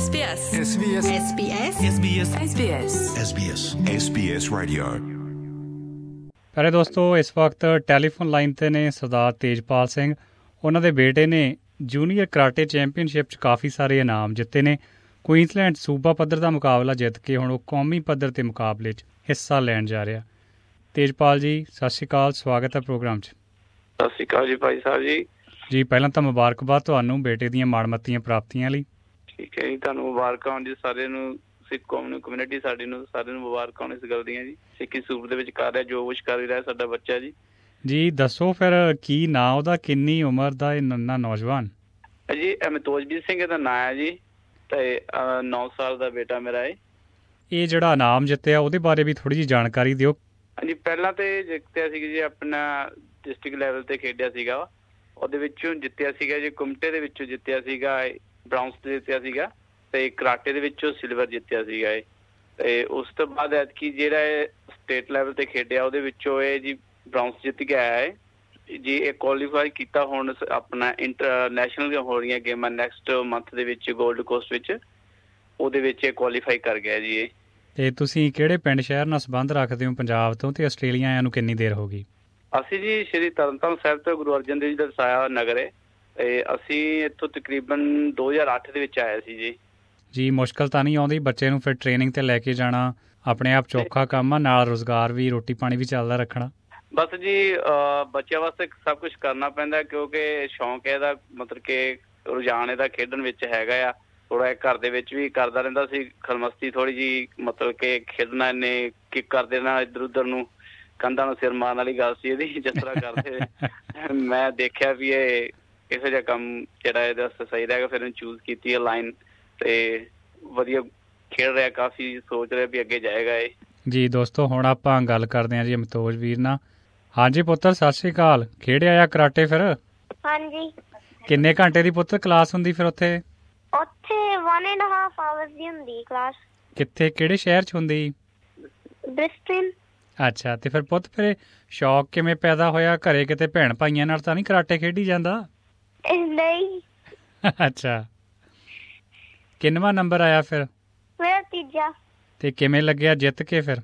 SBS Radio। ਪਿਆਰੇ ਦੋਸਤੋ, ਇਸ ਵਕਤ ਟੈਲੀਫੋਨ ਲਾਈਨ ਤੇ ਨੇ ਸਰਦਾਰ ਤੇਜਪਾਲ ਸਿੰਘ। ਉਹਨਾਂ ਦੇ ਬੇਟੇ ਨੇ ਜੂਨੀਅਰ ਕਰਾਟੇ ਚੈਂਪੀਅਨਸ਼ਿਪ 'ਚ ਕਾਫੀ ਸਾਰੇ ਇਨਾਮ ਜਿੱਤੇ ਨੇ। ਕੁਈਨਸਲੈਂਡ ਸੂਬਾ ਪੱਧਰ ਦਾ ਮੁਕਾਬਲਾ ਜਿੱਤ ਕੇ ਹੁਣ ਉਹ ਕੌਮੀ ਪੱਧਰ 'ਤੇ ਮੁਕਾਬਲੇ 'ਚ ਹਿੱਸਾ ਲੈਣ ਜਾ ਰਿਹਾ। ਤੇਜਪਾਲ ਜੀ, ਸਤਿ ਸ਼੍ਰੀ ਅਕਾਲ, ਸਵਾਗਤ ਹੈ ਪ੍ਰੋਗਰਾਮ 'ਚ। ਸਤਿ ਸ਼੍ਰੀ ਅਕਾਲ ਜੀ ਭਾਈ ਸਾਹਿਬ ਜੀ। ਜੀ, ਪਹਿਲਾਂ ਤਾਂ ਮੁਬਾਰਕਬਾਦ ਤੁਹਾਨੂੰ ਬੇਟੇ ਦੀਆਂ ਮਾਣਮੱਤੀਆਂ ਪ੍ਰਾਪਤੀਆਂ ਲਈ। ਠੀਕ ਹੈ ਜੀ, ਤੁਹਾਨੂੰ ਮੁਬਾਰਕਾਂ ਹੋਣ ਜੀ ਸਾਰਿਆਂ ਨੂੰ, ਸਿੱਖ ਕੌਮ ਨੂੰ, ਕਮਿਊਨਿਟੀ ਸਾਡੀ ਨੂੰ, ਸਾਰਿਆਂ ਨੂੰ ਮੁਬਾਰਕਾਂ ਹੋਣ ਇਸ ਗੱਲ ਦੀਆਂ ਜੀ। ਸਿੱਖੀ ਸੂਬੇ ਦੇ ਵਿੱਚ ਕਰ ਰਿਹਾ ਜੋ ਕੁਛ ਕਰ ਰਿਹਾ ਸਾਡਾ ਬੱਚਾ ਜੀ। ਜੀ ਦੱਸੋ ਫਿਰ ਕੀ ਨਾਂ ਉਹਦਾ, ਕਿੰਨੀ ਉਮਰ ਦਾ ਇਹ ਨੰਨਾ ਨੌਜਵਾਨ? ਜੀ ਅਮਿਤੋਜਵੀਰ ਸਿੰਘ ਦਾ ਨਾਂ ਹੈ ਜੀ, ਤੇ 9 ਸਾਲ ਦਾ ਬੇਟਾ ਮੇਰਾ ਹੈ। ਇਹ ਜਿਹੜਾ ਇਨਾਮ ਜਿੱਤਿਆ ਉਹਦੇ ਬਾਰੇ ਵੀ ਥੋੜੀ ਜਿਹੀ ਜਾਣਕਾਰੀ ਦਿਓ। ਹਾਂਜੀ, ਪਹਿਲਾਂ ਤੇ ਜਿੱਤਿਆ ਸੀਗਾ ਜੀ ਆਪਣਾ ਡਿਸਟ੍ਰਿਕਟ ਲੈਵਲ ਤੇ ਖੇਡਿਆ ਸੀਗਾ, ਉਹਦੇ ਵਿੱਚੋਂ ਜਿੱਤਿਆ ਸੀਗਾ ਜੀ। ਕੁਮਟੇ ਦੇ ਵਿੱਚੋਂ ਜਿੱਤਿਆ ਸੀਗਾ, ਬ੍ਰਾਊਨਸ ਤੇ ਜਿੱਤਿਆ ਸੀਗਾ, ਤੇ ਕਰਾਟੇ ਦੇ ਵਿੱਚੋਂ ਸਿਲਵਰ ਜਿੱਤਿਆ ਸੀਗਾ ਇਹ। ਤੇ ਉਸ ਤੋਂ ਬਾਅਦ ਐਤਕੀ ਜਿਹੜਾ ਇਹ ਸਟੇਟ ਲੈਵਲ ਤੇ ਖੇਡਿਆ ਉਹਦੇ ਵਿੱਚੋਂ ਇਹ ਜੀ ਬ੍ਰਾਊਨਸ ਜਿੱਤ ਕੇ ਆਇਆ ਹੈ ਜੀ। ਇਹ ਕੁਆਲੀਫਾਈ ਕੀਤਾ ਹੁਣ ਆਪਣਾ ਇੰਟਰਨੈਸ਼ਨਲ ਹੋ ਰਹੀਆਂ ਗੇਮਾਂ ਨੈਕਸਟ ਮੰਥ ਦੇ ਵਿੱਚ ਗੋਲਡ ਕੋਸਟ ਵਿੱਚ, ਉਹਦੇ ਵਿੱਚ ਇਹ ਕੁਆਲੀਫਾਈ ਕਰ ਗਿਆ ਜੀ ਇਹ। ਤੇ ਤੁਸੀਂ ਕਿਹੜੇ ਪਿੰਡ ਸ਼ਹਿਰ ਨਾਲ ਸੰਬੰਧ ਰੱਖਦੇ ਹੋ ਪੰਜਾਬ ਤੋਂ, ਤੇ ਆਸਟ੍ਰੇਲੀਆ ਆਇਆਂ ਨੂੰ ਕਿੰਨੀ ਦੇਰ ਹੋ ਗਈ? ਅਸੀਂ ਜੀ ਸ਼੍ਰੀ ਤਰਨਤਾਰਨ ਸਾਹਿਬ ਤੋਂ ਗੁਰੂ ਅਰਜਨ ਦੇਵ ਜੀ ਦਾ ਵਸਾਇਆ ਨਗਰ ਹੈ, ਤੇ ਅਸੀਂ ਇੱਥੋਂ ਤਕਰੀਬਨ 2008 ਦੇ ਵਿੱਚ ਆਏ ਸੀ ਜੀ। ਜੀ, ਮੁਸ਼ਕਲ ਤਾਂ ਨਹੀਂ ਆਉਂਦੀ ਬੱਚੇ ਨੂੰ ਫਿਰ ਟ੍ਰੇਨਿੰਗ ਤੇ ਲੈ ਕੇ ਜਾਣਾ? ਆਪਣੇ ਆਪ ਚੌਖਾ ਕੰਮ ਆ, ਨਾਲ ਰੁਜ਼ਗਾਰ ਵੀ, ਰੋਟੀ ਪਾਣੀ ਵੀ ਚੱਲਦਾ ਰੱਖਣਾ? ਬਸ ਜੀ ਬੱਚਿਆਂ ਵਾਸਤੇ ਸਭ ਕੁਛ ਕਰਨਾ ਪੈਂਦਾ, ਕਿਉਂਕਿ ਸ਼ੌਂਕ ਇਹਦਾ, ਮਤਲਬ ਕਿ ਰੁਝਾਨ ਇਹਦਾ ਖੇਡਣ ਵਿੱਚ ਹੈਗਾ ਆ। ਥੋੜਾ ਘਰ ਦੇ ਵਿੱਚ ਵੀ ਕਰਦਾ ਰਹਿੰਦਾ ਸੀ ਖਲਮਸਤੀ ਥੋੜੀ ਜੀ, ਮਤਲਬ ਕਿ ਖੇਡਣਾ ਇਹਨੇ ਕਿੱਕ ਕਰ ਦੇਣਾ ਇੱਧਰ ਉੱਧਰ ਨੂੰ, ਕੰਧਾਂ ਨੂੰ ਸਿਰ ਮਾਰਨ ਵਾਲੀ ਗੱਲ ਸੀ ਇਹਦੀ ਜਿਸ ਤਰ੍ਹਾਂ ਕਰਦੇ। ਮੈਂ ਦੇਖਿਆ ਵੀ ਇਹ ਇਹੋ ਜਿਹਾ ਕੰਮ ਜਿਹੜਾ ਇਹਦੇ ਵਾਸਤੇ ਸਹੀ ਰਹੇਗਾ, ਫਿਰ ਇਹਨੂੰ ਚੂਜ਼ ਕੀਤੀ ਹੈ ਲਾਈਨ, ਤੇ ਵਧੀਆ ਖੇਡ ਰਿਹਾ, ਕਾਫੀ ਸੋਚ ਰਿਹਾ ਵੀ ਅੱਗੇ ਜਾਏਗਾ ਇਹ। ਜੀ ਦੋਸਤੋ, ਹੁਣ ਆਪਾਂ ਗੱਲ ਕਰਦੇ ਹਾਂ ਜੀ ਅਮਿਤੋਜ ਵੀਰ ਨਾਲ। ਹਾਂਜੀ ਪੁੱਤਰ, ਸਤਿ ਸ਼੍ਰੀ ਅਕਾਲ। ਖੇਡਿਆ ਆ ਕਰਾਟੇ ਫਿਰ? ਹਾਂਜੀ। ਕਿੰਨੇ ਘੰਟੇ ਦੀ ਪੁੱਤਰ ਕਲਾਸ ਹੁੰਦੀ ਫਿਰ ਉੱਥੇ? ਉੱਥੇ 1.5 ਆਵਰਸ ਦੀ ਹੁੰਦੀ ਕਲਾਸ। ਕਿੱਥੇ, ਕਿਹੜੇ ਸ਼ਹਿਰ 'ਚ ਹੁੰਦੀ? ਬ੍ਰਿਸਬਨ। ਅੱਛਾ, ਤੇ ਫਿਰ ਪੁੱਤ ਫਿਰ ਸ਼ੌਕ ਕਿਵੇਂ ਪੈਦਾ ਹੋਇਆ? ਘਰੇ ਕਿਤੇ ਭੈਣ ਭਾਈਆਂ ਨਾਲ ਤਾਂ ਨਹੀਂ ਕਰਾਟੇ ਖੇਡੀ ਜਾਂਦਾ? ਨਹੀਂ। ਅੱਛਾ, ਕਿੰਨਵਾਂ ਨੰਬਰ ਆਇਆ ਫਿਰ? ਮੇਰਾ 3 ਤੇ ਕਿਵੇਂ ਲੱਗਿਆ ਜਿੱਤ ਕੇ ਫਿਰ?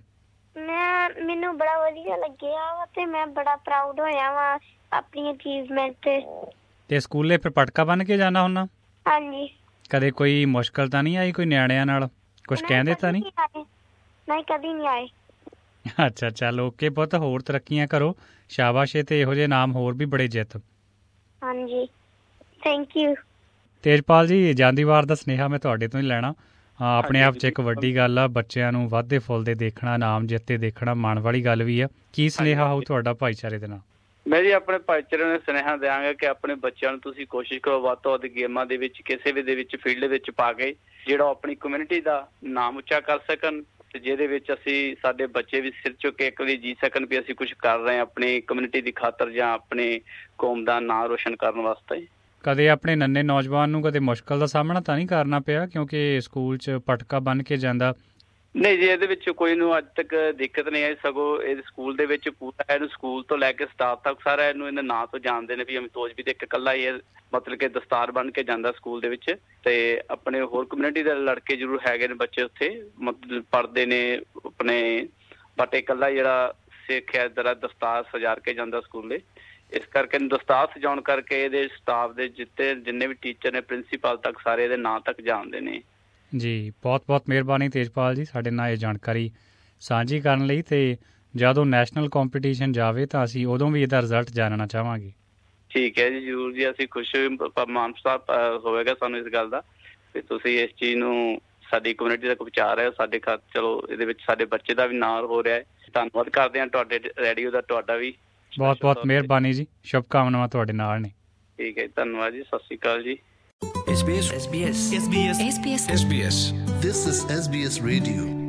ਮੈਨੂੰ ਬੜਾ ਵਧੀਆ ਲੱਗਿਆ ਵਾ, ਤੇ ਮੈਂ ਬੜਾ ਪ੍ਰਾਊਡ ਹੋਇਆ ਵਾ ਆਪਣੀ ਅਚੀਵਮੈਂਟ ਤੇ। ਤੇ ਸਕੂਲੇ ਫਿਰ ਪਟਕਾ ਬੰਨ ਕੇ ਜਾਣਾ ਹੁੰਦਾ? ਹਾਂਜੀ। ਕਦੇ ਕੋਈ ਮੁਸ਼ਕਲ ਤਾਂ ਨਹੀਂ ਆਈ ਕੋਈ ਨਿਆਣਿਆਂ ਨਾਲ? ਕੁਛ ਕਹਿੰਦੇ ਤਾਂ ਨਹੀਂ? ਨਹੀਂ, ਕਦੀ ਨਹੀਂ ਆਏ। ਅੱਛਾ, ਚੱਲ ਓਕੇ ਪੁੱਤ, ਹੋਰ ਤਰੱਕੀਆਂ ਕਰੋ, ਸ਼ਾਬਾਸ਼, ਤੇ ਇਹੋ ਜਿਹੇ ਨਾਮ ਹੋਰ ਵੀ ਬੜੇ ਜਿੱਤ। ਹਾਂਜੀ, ਥੈਂਕ ਯੂ। ਤੇਜਪਾਲ ਜੀ, ਜਾਂਦੀ ਵਾਰ ਦਾ ਸੁਨੇਹਾ ਮੈਂ ਤੁਹਾਡੇ ਤੋਂ ਹੀ ਲੈਣਾ। ਆਪਣੇ ਆਪ 'ਚ ਇੱਕ ਵੱਡੀ ਗੱਲ ਆ, ਬੱਚਿਆਂ ਨੂੰ ਵੱਧਦੇ ਫੁੱਲਦੇ ਦੇਖਣਾ, ਨਾਮ ਜਿੱਤੇ ਦੇਖਣਾ ਮਾਣ ਵਾਲੀ ਗੱਲ ਵੀ ਆ। ਕੀ ਸੁਨੇਹਾ ਹੋਊ ਤੁਹਾਡਾ ਭਾਈਚਾਰੇ ਦੇ ਨਾਲ? ਮੈਂ ਜੀ ਆਪਣੇ ਭਾਈਚਾਰੇ ਨੂੰ ਸੁਨੇਹਾ ਦਿਆਂਗਾ ਕਿ ਆਪਣੇ ਬੱਚਿਆਂ ਨੂੰ ਤੁਸੀਂ ਕੋਸ਼ਿਸ਼ ਕਰੋ ਵੱਧ ਤੋਂ ਵੱਧ ਗੇਮਾਂ ਦੇ ਵਿੱਚ, ਕਿਸੇ ਵੀ ਦੇ ਵਿੱਚ ਫੀਲਡ ਵਿੱਚ ਪਾ ਕੇ ਜਿਹੜਾ ਆਪਣੀ ਕਮਿਊਨਿਟੀ ਦਾ ਨਾਮ ਉੱਚਾ ਕਰ ਸਕਣ, ਤੇ ਜਿਹਦੇ ਵਿੱਚ ਅਸੀਂ ਸਾਡੇ ਬੱਚੇ ਵੀ ਸਿਰ ਚੁੱਕ ਕੇ ਇੱਕ ਵਾਰੀ ਜੀ ਸਕਣ ਵੀ ਅਸੀਂ ਕੁਛ ਕਰ ਰਹੇ ਹਾਂ ਆਪਣੀ ਕਮਿਊਨਿਟੀ ਦੀ ਖਾਤਰ ਜਾਂ ਆਪਣੇ ਕੌਮ ਦਾ ਨਾਂ ਰੋਸ਼ਨ ਕਰਨ ਵਾਸਤੇ। ਕਦੇ ਆਪਣੇ ਨੰਨੇ ਨੌਜਵਾਨ ਨੂੰ ਕਦੇ ਮੁਸ਼ਕਲ ਦਾ ਸਾਹਮਣਾ ਤਾਂ ਨਹੀਂ ਕਰਨਾ ਪਿਆ ਕਿਉਂਕਿ ਸਕੂਲ 'ਚ ਪਟਕਾ ਬੰਨ ਕੇ ਜਾਂਦਾ? ਨਹੀਂ ਜੀ, ਇਹਦੇ ਵਿੱਚ ਕੋਈ ਨੂੰ ਅੱਜ ਤੱਕ ਦਿੱਕਤ ਨਹੀਂ ਆਈ, ਸਗੋਂ ਇਹ ਸਕੂਲ ਦੇ ਵਿੱਚ ਪੂਰਾ ਇਹਨੂੰ ਸਕੂਲ ਤੋਂ ਲੈ ਕੇ ਸਟਾਫ ਤੱਕ ਸਾਰਾ ਇਹਨੂੰ ਇਹਦੇ ਨਾਂ ਤੋਂ ਜਾਣਦੇ ਨੇ ਵੀ ਅਮਿਤੋਜ ਵੀ ਤੇ ਇੱਕ ਇਕੱਲਾ ਹੀ ਮਤਲਬ ਕਿ ਦਸਤਾਰ ਬਣ ਕੇ ਜਾਂਦਾ ਸਕੂਲ ਦੇ ਵਿੱਚ। ਤੇ ਆਪਣੇ ਹੋਰ ਕਮਿਊਨਿਟੀ ਦੇ ਲੜਕੇ ਜ਼ਰੂਰ ਹੈਗੇ ਨੇ ਬੱਚੇ ਉੱਥੇ, ਮਤਲਬ ਪੜ੍ਹਦੇ ਨੇ ਆਪਣੇ, ਬਟ ਇਕੱਲਾ ਜਿਹੜਾ ਸਿੱਖ ਹੈ ਜਰਾ ਦਸਤਾਰ ਸਜਾ ਕੇ ਜਾਂਦਾ ਸਕੂਲੇ। ਇਸ ਕਰਕੇ ਦਸਤਾਰ ਸਜਾਉਣ ਕਰਕੇ ਇਹਦੇ ਸਟਾਫ ਦੇ ਜਿੰਨੇ ਵੀ ਟੀਚਰ ਨੇ, ਪ੍ਰਿੰਸੀਪਲ ਤੱਕ ਸਾਰੇ ਇਹਦੇ ਨਾਂ ਤੱਕ ਜਾਣਦੇ ਨੇ। ਜੀ, ਬਹੁਤ ਬਹੁਤ ਮਿਹਰਬਾਨੀ ਤੇਜਪਾਲ ਜੀ ਸਾਡੇ ਨਾਲ ਇਹ ਜਾਣਕਾਰੀ ਸਾਂਝੀ ਕਰਨ ਲਈ। ਤੇ ਜਦੋਂ ਨੈਸ਼ਨਲ ਕੰਪੀਟੀਸ਼ਨ ਜਾਵੇ ਤਾਂ ਅਸੀਂ ਉਦੋਂ ਵੀ ਇਹਦਾ ਰਿਜ਼ਲਟ ਜਾਣਨਾ ਚਾਹਾਂਗੇ। ਠੀਕ ਹੈ ਜੀ, ਜ਼ਰੂਰ ਜੀ, ਅਸੀਂ ਖੁਸ਼ ਮਾਨ ਹੋਵੇਗਾ ਸਾਨੂੰ ਇਸ ਗੱਲ ਦਾ ਤੇ ਤੁਸੀਂ ਇਸ ਚੀਜ਼ ਨੂੰ ਸਾਡੀ ਕਮਿਊਨਿਟੀ ਤੱਕ ਪਹੁੰਚਾ ਰਹੇ ਹੋ। ਸਾਡੇ ਖਾਤੇ ਚਲੋ ਇਹਦੇ ਵਿੱਚ ਸਾਡੇ ਬੱਚੇ ਦਾ ਵੀ ਨਾਂ ਹੋ ਰਿਹਾ ਹੈ। ਧੰਨਵਾਦ ਕਰਦੇ ਹਾਂ ਤੁਹਾਡੇ ਰੇਡੀਓ ਦਾ, ਤੁਹਾਡਾ ਵੀ ਬਹੁਤ ਬਹੁਤ ਮਿਹਰਬਾਨੀ ਜੀ, ਸ਼ੁਭ ਕਾਮਨਾਵਾਂ ਤੁਹਾਡੇ ਨਾਲ ਨੇ। ਠੀਕ ਹੈ, ਧੰਨਵਾਦ ਜੀ, ਸਤਿ ਸ਼੍ਰੀ ਅਕਾਲ ਜੀ। SBS. This is SBS Radio.